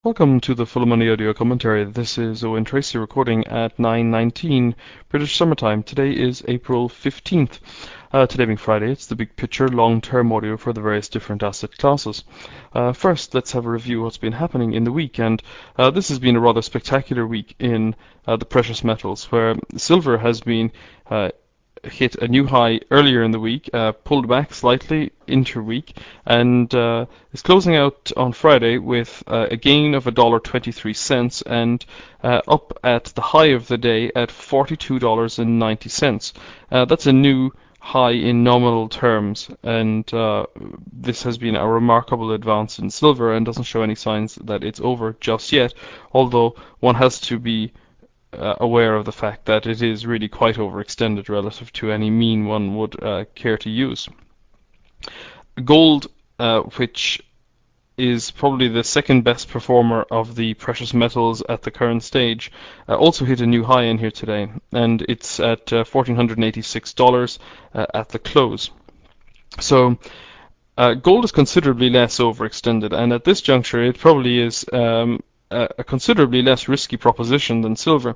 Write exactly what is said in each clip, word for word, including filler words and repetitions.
Welcome to the Full Money Audio Commentary. This is Owen Tracy recording at nine nineteen British Summertime. Today is April fifteenth. Uh, today being Friday, it's the big picture, long-term audio for the various different asset classes. Uh, first, let's have a review of what's been happening in the week. And uh, this has been a rather spectacular week in uh, the precious metals, where silver has been uh, hit a new high earlier in the week, uh, pulled back slightly interweek, and uh, is closing out on Friday with uh, a gain of one dollar twenty-three and uh, up at the high of the day at forty-two dollars and ninety cents. Uh, that's a new high in nominal terms, and uh, this has been a remarkable advance in silver and doesn't show any signs that it's over just yet, although one has to be Uh, aware of the fact that it is really quite overextended relative to any mean one would uh, care to use. Gold, uh, which is probably the second best performer of the precious metals at the current stage, uh, also hit a new high in here today, and it's at uh, one thousand four hundred eighty-six dollars uh, at the close. So uh, gold is considerably less overextended, and at this juncture it probably is um, a, a considerably less risky proposition than silver.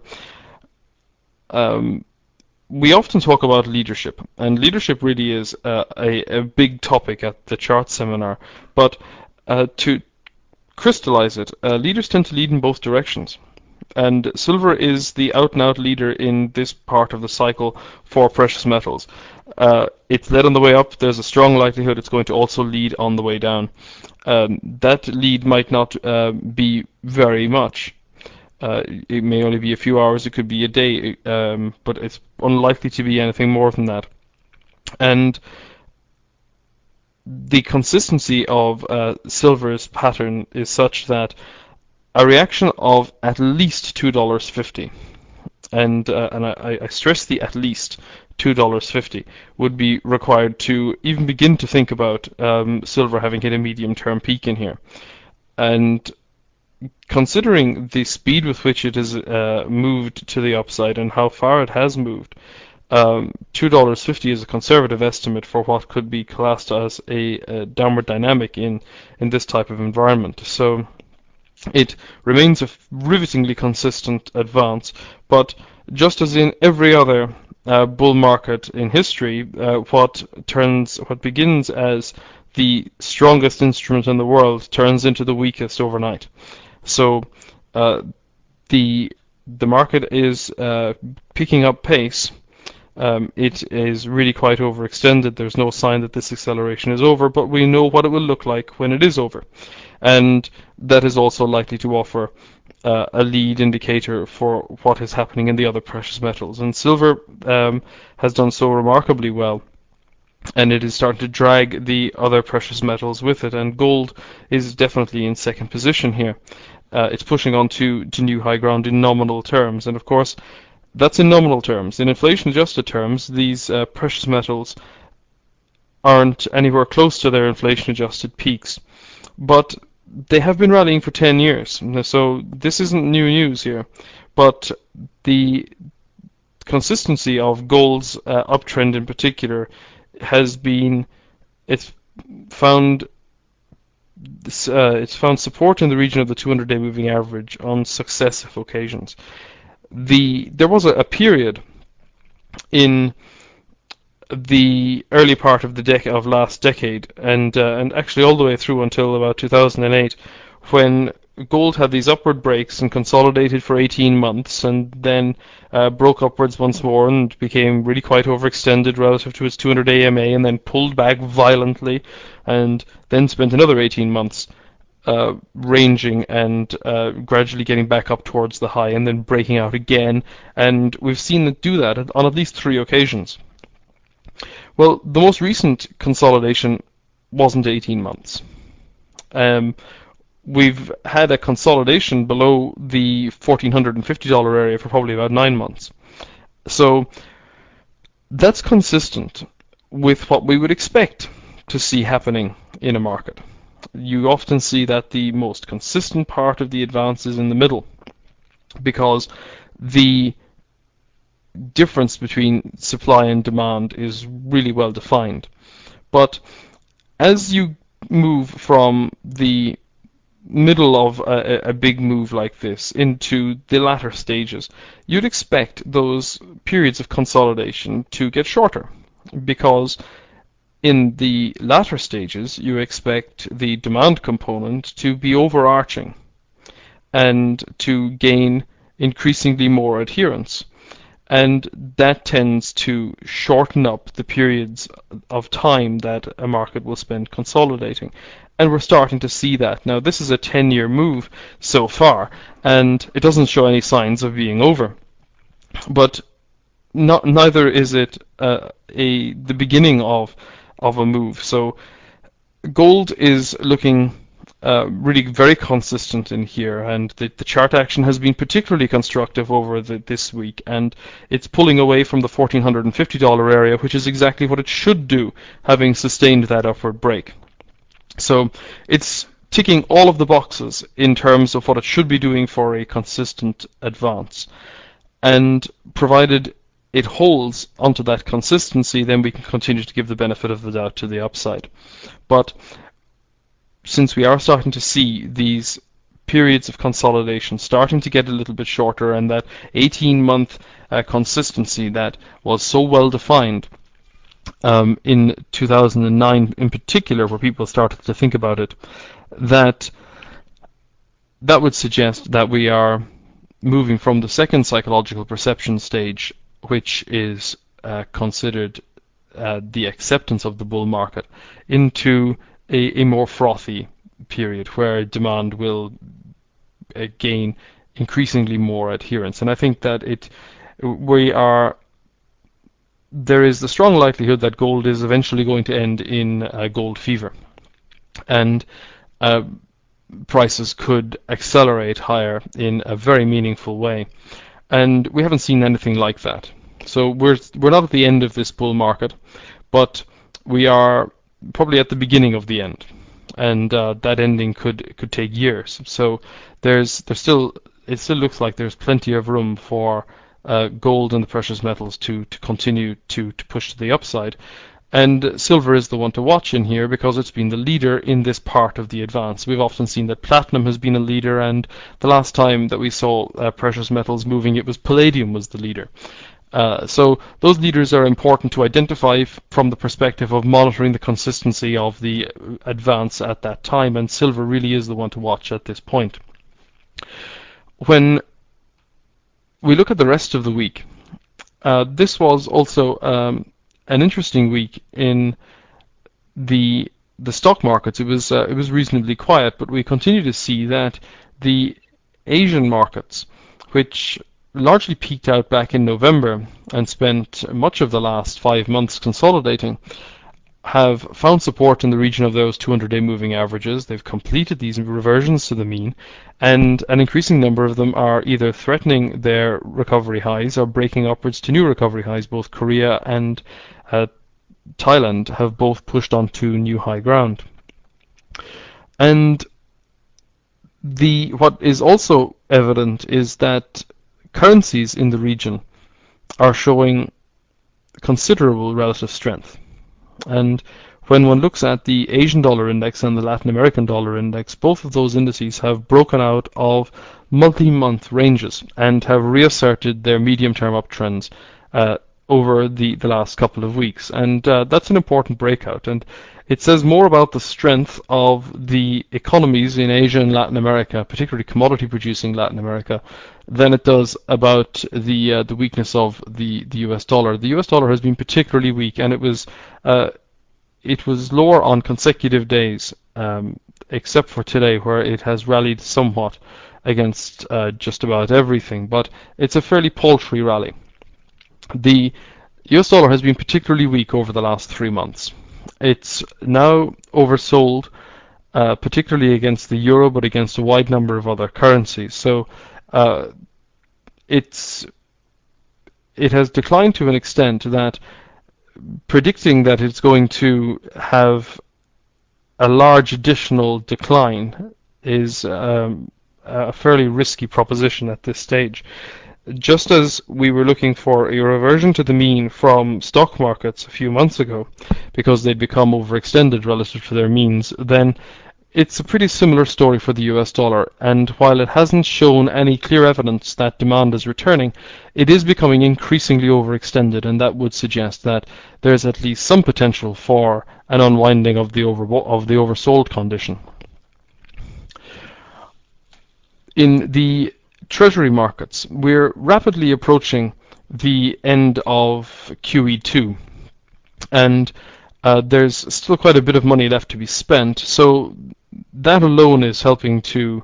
Um, we often talk about leadership, and leadership really is uh, a, a big topic at the chart seminar, but uh, to crystallize it, uh, leaders tend to lead in both directions. And silver is the out-and-out leader in this part of the cycle for precious metals. Uh, it's led on the way up. There's a strong likelihood it's going to also lead on the way down. Um, that lead might not uh, be very much. Uh, it may only be a few hours. It could be a day, um, but it's unlikely to be anything more than that. And the consistency of uh, silver's pattern is such that a reaction of at least two dollars fifty, and uh, and I, I stress the at least two dollars fifty, would be required to even begin to think about um, silver having hit a medium-term peak in here. And considering the speed with which it has uh, moved to the upside and how far it has moved, um, two dollars fifty is a conservative estimate for what could be classed as a, a downward dynamic in, in this type of environment. So it remains a rivetingly consistent advance, but just as in every other uh, bull market in history, uh, what turns, what begins as the strongest instrument in the world turns into the weakest overnight. So uh, the the market is uh, picking up pace. Um, it is really quite overextended. There's no sign that this acceleration is over, but we know what it will look like when it is over. And that is also likely to offer uh, a lead indicator for what is happening in the other precious metals. And silver um, has done so remarkably well, and it is starting to drag the other precious metals with it, and gold is definitely in second position here. Uh, it's pushing on to, to new high ground in nominal terms, and of course that's in nominal terms. In inflation-adjusted terms, these uh, precious metals aren't anywhere close to their inflation-adjusted peaks, but they have been rallying for ten years, so this isn't new news here. But the consistency of gold's uh, uptrend in particular has been, it's found uh, it's found support in the region of the two hundred day moving average on successive occasions. The there was a, a period in the early part of the dec of last decade, and uh, and actually all the way through until about two thousand eight, when gold had these upward breaks and consolidated for eighteen months, and then uh, broke upwards once more and became really quite overextended relative to its two hundred day E M A, and then pulled back violently, and then spent another eighteen months uh, ranging and uh, gradually getting back up towards the high, and then breaking out again. And we've seen it do that on at least three occasions. Well, the most recent consolidation wasn't eighteen months. Um, we've had a consolidation below the one thousand four hundred fifty dollars area for probably about nine months. So that's consistent with what we would expect to see happening in a market. You often see that the most consistent part of the advance is in the middle, because the difference between supply and demand is really well defined. But as you move from the middle of a, a big move like this into the latter stages, you'd expect those periods of consolidation to get shorter, because in the latter stages you expect the demand component to be overarching and to gain increasingly more adherence. And that tends to shorten up the periods of time that a market will spend consolidating. And we're starting to see that. Now, this is a ten-year move so far, and it doesn't show any signs of being over. But not, neither is it uh, a the beginning of of a move. So gold is looking uh, really very consistent in here, and the, the chart action has been particularly constructive over the, this week, and it's pulling away from the one thousand four hundred fifty dollars area, which is exactly what it should do, having sustained that upward break. So it's ticking all of the boxes in terms of what it should be doing for a consistent advance, and provided it holds onto that consistency, then we can continue to give the benefit of the doubt to the upside. But since we are starting to see these periods of consolidation starting to get a little bit shorter, and that eighteen-month uh, consistency that was so well defined um, in two thousand nine in particular, where people started to think about it, that that would suggest that we are moving from the second psychological perception stage, which is uh, considered uh, the acceptance of the bull market, into a, a more frothy period where demand will uh, gain increasingly more adherence. And I think that it we are there is the strong likelihood that gold is eventually going to end in uh, gold fever, and uh, prices could accelerate higher in a very meaningful way. And we haven't seen anything like that. So we're we're not at the end of this bull market, but we are probably at the beginning of the end, and uh, that ending could could take years. So there's there's still it still looks like there's plenty of room for uh, gold and the precious metals to to continue to to push to the upside. And silver is the one to watch in here because it's been the leader in this part of the advance. We've often seen that platinum has been a leader, and the last time that we saw uh, precious metals moving, it was palladium was the leader. Uh, so those leaders are important to identify f- from the perspective of monitoring the consistency of the advance at that time, and silver really is the one to watch at this point. When we look at the rest of the week, uh, this was also um, an interesting week in the the stock markets. It was uh, it was reasonably quiet, but we continue to see that the Asian markets, which largely peaked out back in November and spent much of the last five months consolidating, have found support in the region of those two hundred day moving averages. They've completed these reversions to the mean, and an increasing number of them are either threatening their recovery highs or breaking upwards to new recovery highs. Both Korea and uh, Thailand have both pushed onto new high ground. And the what is also evident is that currencies in the region are showing considerable relative strength. And when one looks at the Asian dollar index and the Latin American dollar index, both of those indices have broken out of multi-month ranges and have reasserted their medium-term uptrends uh, over the, the last couple of weeks. And uh, that's an important breakout. And it says more about the strength of the economies in Asia and Latin America, particularly commodity-producing Latin America, than it does about the uh, the weakness of the, the U S dollar. The U S dollar has been particularly weak, and it was uh, it was lower on consecutive days, um, except for today, where it has rallied somewhat against uh, just about everything. But it's a fairly paltry rally. The U S dollar has been particularly weak over the last three months. It's now oversold, uh, particularly against the euro, but against a wide number of other currencies. So uh, it's it has declined to an extent that predicting that it's going to have a large additional decline is um, a fairly risky proposition at this stage. Just as we were looking for a reversion to the mean from stock markets a few months ago because they'd become overextended relative to their means, then it's a pretty similar story for the U S dollar, and while it hasn't shown any clear evidence that demand is returning, it is becoming increasingly overextended, and that would suggest that there's at least some potential for an unwinding of the over of the oversold condition. In the treasury markets, we're rapidly approaching the end of Q E two, and uh, there's still quite a bit of money left to be spent, so that alone is helping to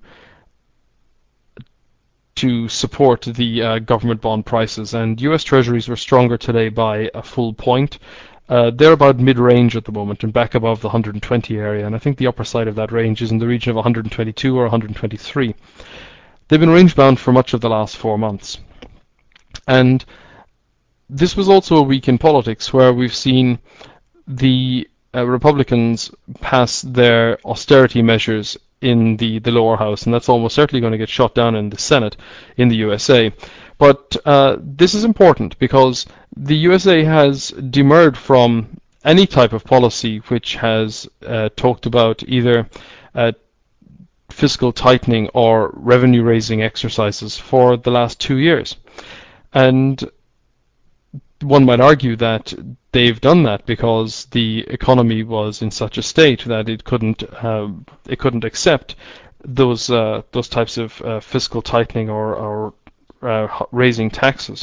to support the uh, government bond prices, and U S Treasuries were stronger today by a full point. Uh, they're about mid-range at the moment and back above the one hundred twenty area, and I think the upper side of that range is in the region of one hundred twenty-two or one hundred twenty-three. They've been range-bound for much of the last four months. And this was also a week in politics where we've seen the uh, Republicans pass their austerity measures in the, the lower house, and that's almost certainly going to get shot down in the Senate in the U S A. But uh, this is important because the U S A has demurred from any type of policy which has uh, talked about either uh, fiscal tightening or revenue raising exercises for the last two years. And one might argue that they've done that because the economy was in such a state that it couldn't uh, it couldn't accept those uh, those types of uh, fiscal tightening or, or uh, raising taxes.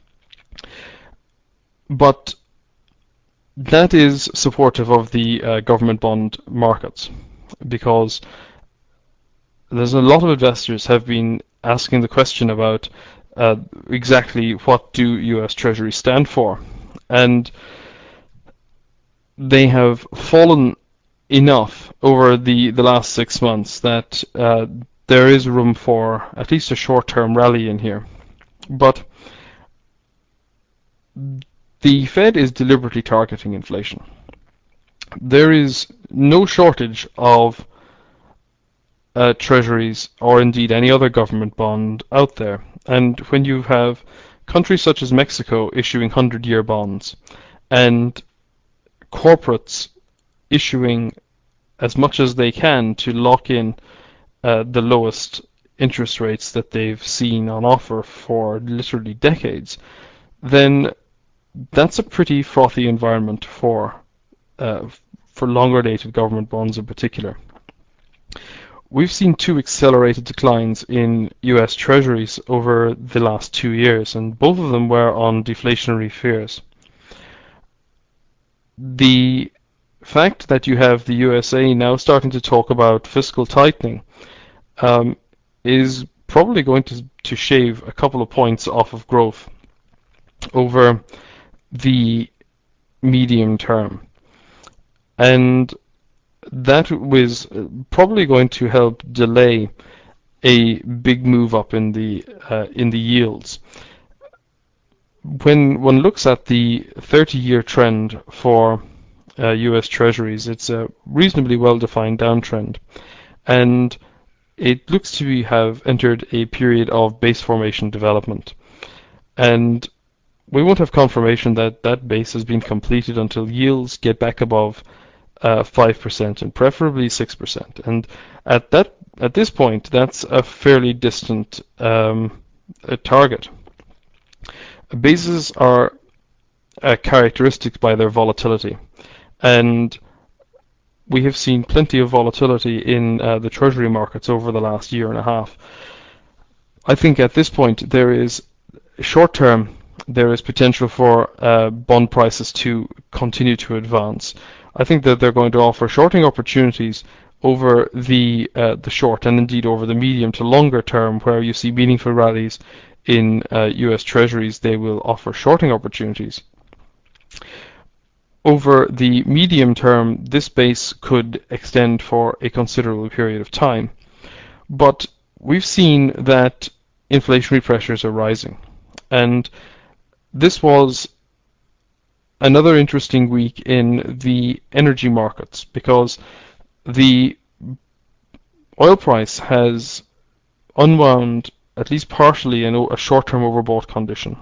But that is supportive of the uh, government bond markets, because there's a lot of investors have been asking the question about uh, exactly what do U S Treasuries stand for, and they have fallen enough over the, the last six months that uh, there is room for at least a short-term rally in here. But the Fed is deliberately targeting inflation. There is no shortage of uh, treasuries or indeed any other government bond out there. And when you have countries such as Mexico issuing hundred-year bonds and corporates issuing as much as they can to lock in uh, the lowest interest rates that they've seen on offer for literally decades, then that's a pretty frothy environment for uh, for longer dated government bonds in particular. We've seen two accelerated declines in U S Treasuries over the last two years, and both of them were on deflationary fears. The fact that you have the U S A now starting to talk about fiscal tightening um, is probably going to, to shave a couple of points off of growth over the medium term. And that was probably going to help delay a big move up in the uh, in the yields. When one looks at the thirty-year trend for uh, U S Treasuries, it's a reasonably well-defined downtrend, and it looks to be, have entered a period of base formation development. And we won't have confirmation that that base has been completed until yields get back above uh, five percent and preferably six percent. And at that at this point, that's a fairly distant um, a target. Bases are uh, characteristic by their volatility, and we have seen plenty of volatility in uh, the treasury markets over the last year and a half. I think at this point there is short term there is potential for uh, bond prices to continue to advance. I think that they're going to offer shorting opportunities over the uh, the short and indeed over the medium to longer term, where you see meaningful rallies in uh, U S Treasuries. They will offer shorting opportunities. Over the medium term, this base could extend for a considerable period of time. But we've seen that inflationary pressures are rising. And this was another interesting week in the energy markets, because the oil price has unwound, at least partially, in a short-term overbought condition.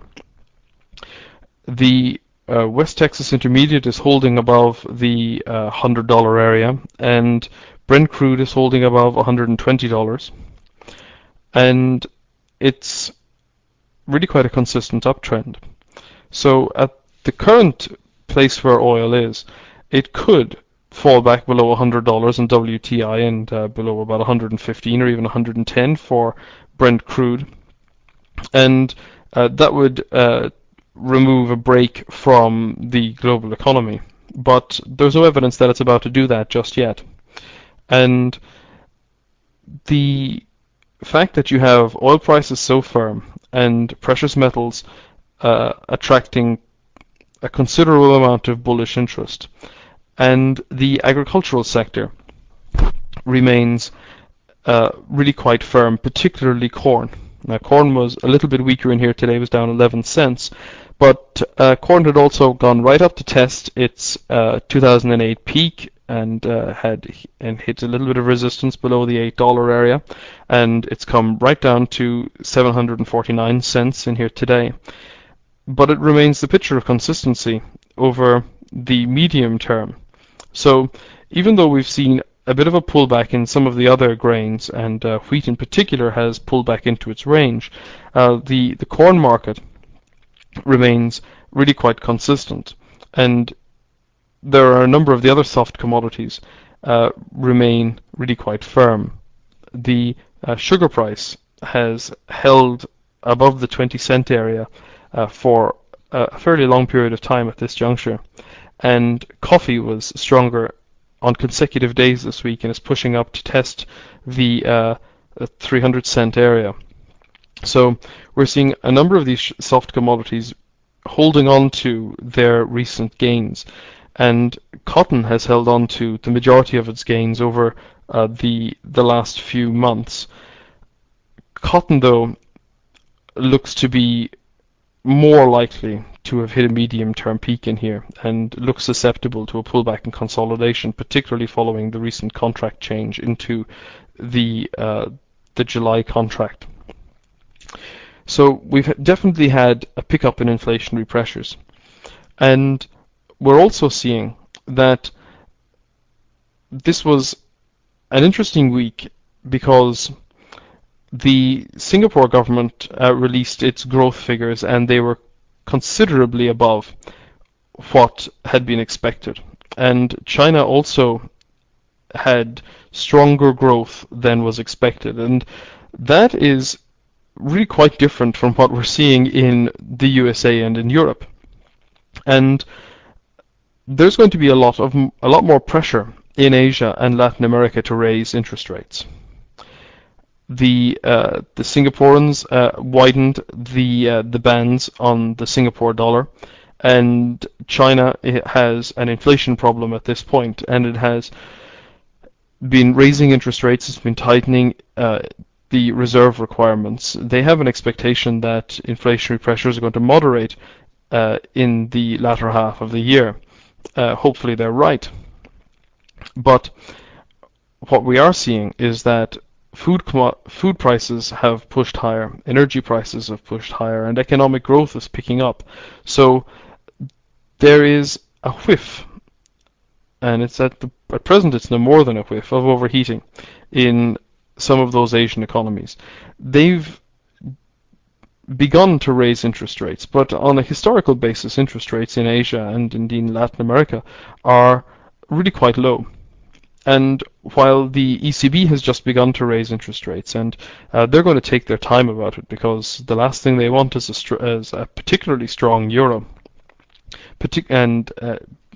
The uh, West Texas Intermediate is holding above the uh, one hundred dollar area, and Brent crude is holding above one hundred twenty dollars, and it's really quite a consistent uptrend. So at the current place where oil is, it could fall back below one hundred dollars in W T I and uh, below about one hundred fifteen or even one hundred ten for Brent crude, and uh, that would uh, remove a break from the global economy. But there's no evidence that it's about to do that just yet. And the fact that you have oil prices so firm and precious metals uh, attracting a considerable amount of bullish interest, and the agricultural sector remains uh, really quite firm, particularly corn. Now, corn was a little bit weaker in here today, was down eleven cents, but uh, corn had also gone right up to test its uh, two thousand eight peak and uh, had and hit a little bit of resistance below the eight dollar area, and it's come right down to seven hundred forty-nine cents in here today. But it remains the picture of consistency over the medium term. So even though we've seen a bit of a pullback in some of the other grains, and uh, wheat in particular has pulled back into its range, uh, the, the corn market remains really quite consistent. And there are a number of the other soft commodities uh, remain really quite firm. The uh, sugar price has held above the twenty cent area uh, for a fairly long period of time at this juncture. And coffee was stronger on consecutive days this week and is pushing up to test the uh, three hundred cent area. So we're seeing a number of these soft commodities holding on to their recent gains, and cotton has held on to the majority of its gains over uh, the the last few months. Cotton, though, looks to be more likely to have hit a medium-term peak in here and looks susceptible to a pullback and consolidation, particularly following the recent contract change into the uh, the July contract. So we've definitely had a pickup in inflationary pressures, and we're also seeing that this was an interesting week because the Singapore government uh, released its growth figures, and they were considerably above what had been expected. And China also had stronger growth than was expected. And that is really quite different from what we're seeing in the U S A and in Europe. And there's going to be a lot of a lot more pressure in Asia and Latin America to raise interest rates. The uh, the Singaporeans uh, widened the uh, the bands on the Singapore dollar, and China has an inflation problem at this point, and it has been raising interest rates. It's been tightening uh, the reserve requirements. They have an expectation that inflationary pressures are going to moderate uh, in the latter half of the year. Uh, hopefully, they're right. But what we are seeing is that Food food prices have pushed higher, energy prices have pushed higher, and economic growth is picking up. So there is a whiff, and it's at the at present it's no more than a whiff of overheating in some of those Asian economies. They've begun to raise interest rates, but on a historical basis, interest rates in Asia and indeed in Latin America are really quite low. And while the E C B has just begun to raise interest rates, and uh, they're going to take their time about it, because the last thing they want is a, str- is a particularly strong euro. Partic- and uh,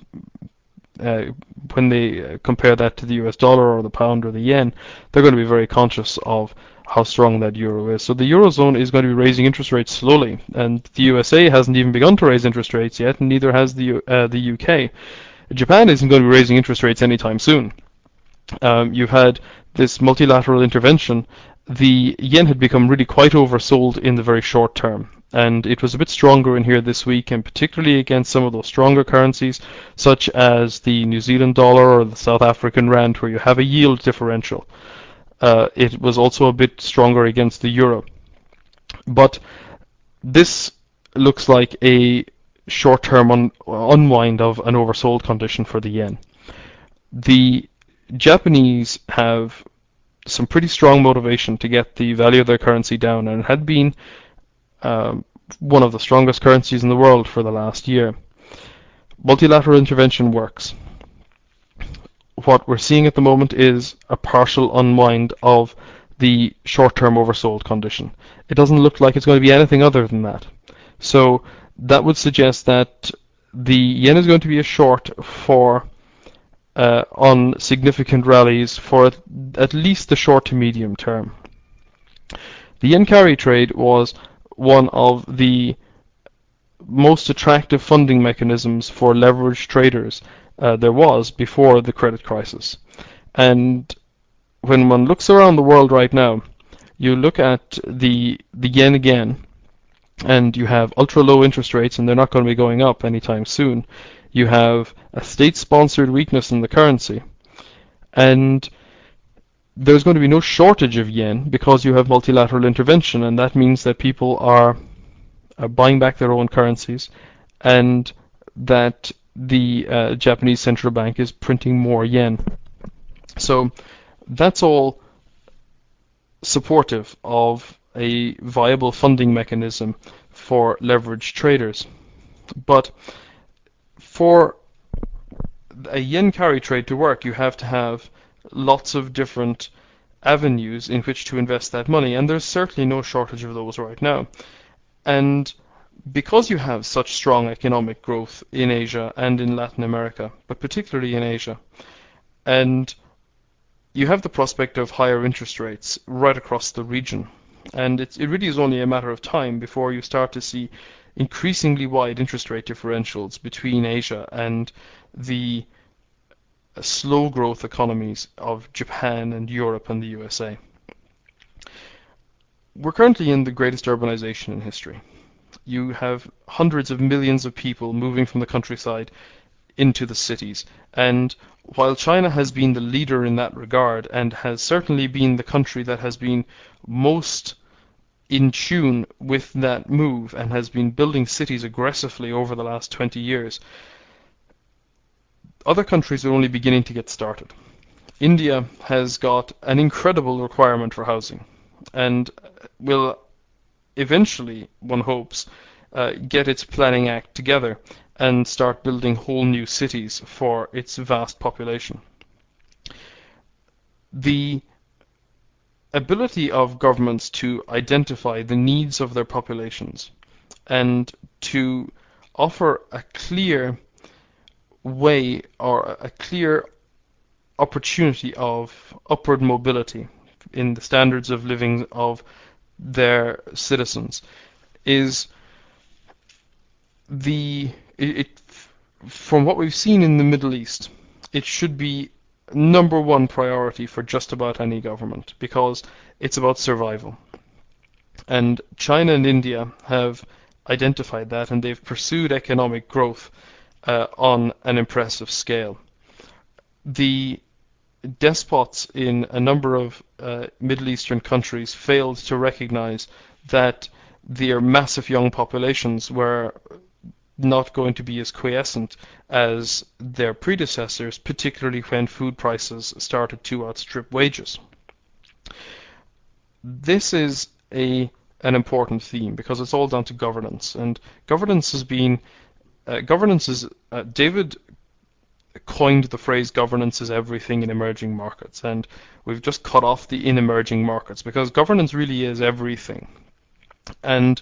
uh, when they compare that to the U S dollar or the pound or the yen, they're going to be very conscious of how strong that euro is. So the Eurozone is going to be raising interest rates slowly, and the U S A hasn't even begun to raise interest rates yet, and neither has the, uh, the U K. Japan isn't going to be raising interest rates anytime soon. Um, you've had this multilateral intervention. The yen had become really quite oversold in the very short term, and it was a bit stronger in here this week, and particularly against some of those stronger currencies, such as the New Zealand dollar or the South African rand, where you have a yield differential. Uh, it was also a bit stronger against the euro. But this looks like a short-term un- unwind of an oversold condition for the yen. The Japanese have some pretty strong motivation to get the value of their currency down, and it had been um, one of the strongest currencies in the world for the last year. Multilateral intervention works. What we're seeing at the moment is a partial unwind of the short-term oversold condition. It doesn't look like it's going to be anything other than that. So that would suggest that the yen is going to be a short for uh, on significant rallies for at, at least the short to medium term. The yen carry trade was one of the most attractive funding mechanisms for leveraged traders uh, there was before the credit crisis. And when one looks around the world right now, you look at the the yen again, and you have ultra low interest rates, and they're not going to be going up anytime soon. You have a state-sponsored weakness in the currency, and there's going to be no shortage of yen because you have multilateral intervention, and that means that people are, are buying back their own currencies, and that the uh, Japanese central bank is printing more yen. So that's all supportive of a viable funding mechanism for leveraged traders. But for a yen carry trade to work, you have to have lots of different avenues in which to invest that money, and there's certainly no shortage of those right now. And because you have such strong economic growth in Asia and in Latin America, but particularly in Asia, and you have the prospect of higher interest rates right across the region, and it, it really is only a matter of time before you start to see increasingly wide interest rate differentials between Asia and the slow growth economies of Japan and Europe and the U S A. We're currently in the greatest urbanization in history. You have hundreds of millions of people moving from the countryside into the cities, and while China has been the leader in that regard and has certainly been the country that has been most in tune with that move and has been building cities aggressively over the last twenty years, other countries are only beginning to get started. India has got an incredible requirement for housing, and will eventually, one hopes, uh, get its planning act together and start building whole new cities for its vast population. The ability of governments to identify the needs of their populations and to offer a clear way or a clear opportunity of upward mobility in the standards of living of their citizens is the it, it from what we've seen in the Middle East, it should be number one priority for just about any government because it's about survival. And China and India have identified that, and they've pursued economic growth uh, on an impressive scale. The despots in a number of uh, Middle Eastern countries failed to recognize that their massive young populations were not going to be as quiescent as their predecessors, particularly when food prices started to outstrip wages. This is a an important theme because it's all down to governance, and governance has been uh, governance is uh, David coined the phrase governance is everything in emerging markets, and we've just cut off the in emerging markets because governance really is everything. And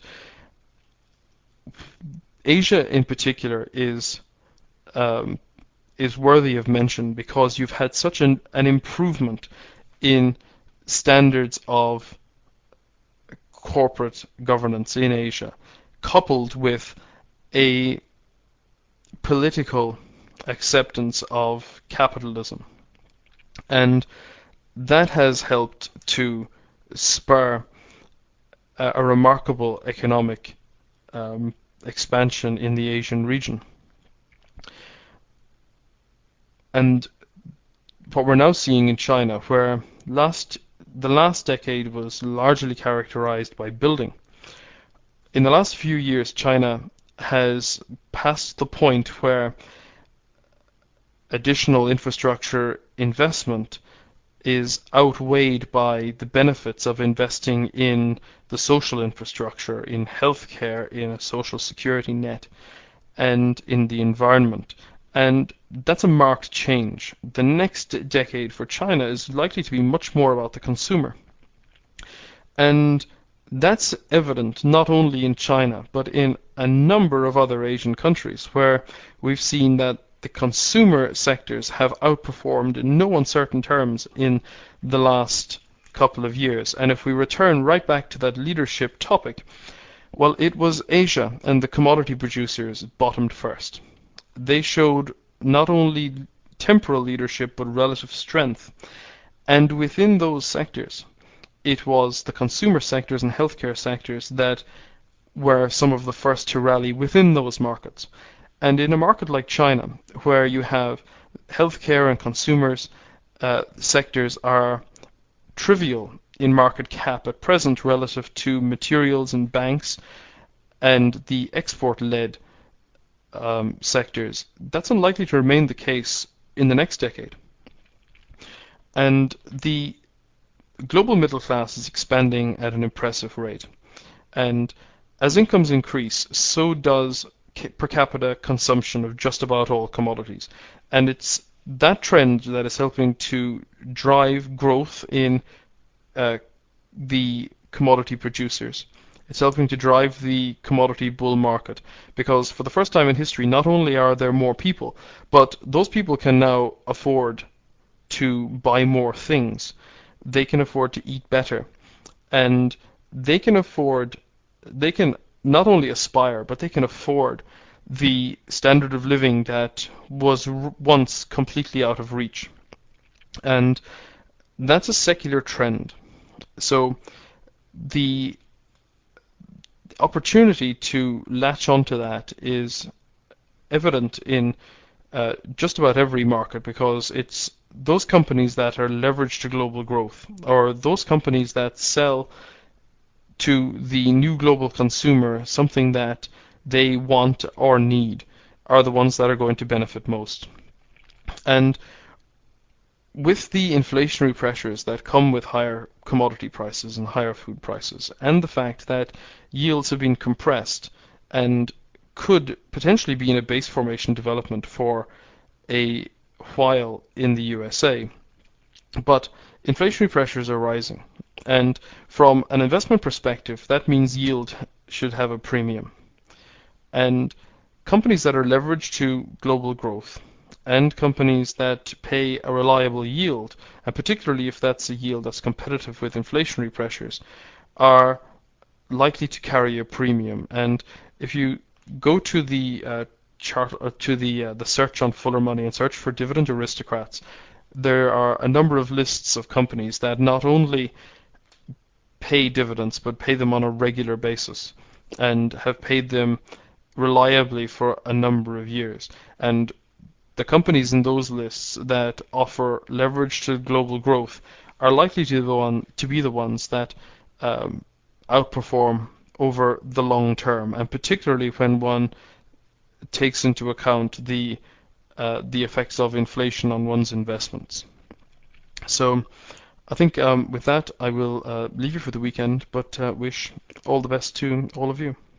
Asia in particular is um, is worthy of mention because you've had such an, an improvement in standards of corporate governance in Asia, coupled with a political acceptance of capitalism. And that has helped to spur a, a remarkable economic um, expansion in the Asian region. And what we're now seeing in China, where last the last decade was largely characterized by building. In the last few years, China has passed the point where additional infrastructure investment is outweighed by the benefits of investing in the social infrastructure, in healthcare, in a social security net, and in the environment. And that's a marked change. The next decade for China is likely to be much more about the consumer. And that's evident not only in China, but in a number of other Asian countries where we've seen that the consumer sectors have outperformed in no uncertain terms in the last couple of years. And if we return right back to that leadership topic, well, it was Asia and the commodity producers bottomed first. They showed not only temporal leadership but relative strength. And within those sectors, it was the consumer sectors and healthcare sectors that were some of the first to rally within those markets. And in a market like China, where you have healthcare and consumers uh, sectors are trivial in market cap at present relative to materials and banks and the export-led um, sectors, that's unlikely to remain the case in the next decade. And the global middle class is expanding at an impressive rate. And as incomes increase, so does per capita consumption of just about all commodities. And it's that trend that is helping to drive growth in uh, the commodity producers. It's helping to drive the commodity bull market because for the first time in history, not only are there more people, but those people can now afford to buy more things. They can afford to eat better, and they can afford, they can not only aspire, but they can afford the standard of living that was r- once completely out of reach. And that's a secular trend. So the opportunity to latch onto that is evident in uh, just about every market because it's those companies that are leveraged to global growth or those companies that sell to the new global consumer something that they want or need are the ones that are going to benefit most. And with the inflationary pressures that come with higher commodity prices and higher food prices, and the fact that yields have been compressed and could potentially be in a base formation development for a while in the U S A, but inflationary pressures are rising. And from an investment perspective, that means yield should have a premium. And companies that are leveraged to global growth and companies that pay a reliable yield, and particularly if that's a yield that's competitive with inflationary pressures, are likely to carry a premium. And if you go to the uh, chart uh, to the uh, the search on Fuller Money and search for dividend aristocrats, there are a number of lists of companies that not only pay dividends but pay them on a regular basis and have paid them reliably for a number of years. And the companies in those lists that offer leverage to global growth are likely to, the one, to be the ones that um, outperform over the long term, and particularly when one takes into account the uh, the effects of inflation on one's investments. So I think um, with that I will uh, leave you for the weekend, but uh, wish all the best to all of you.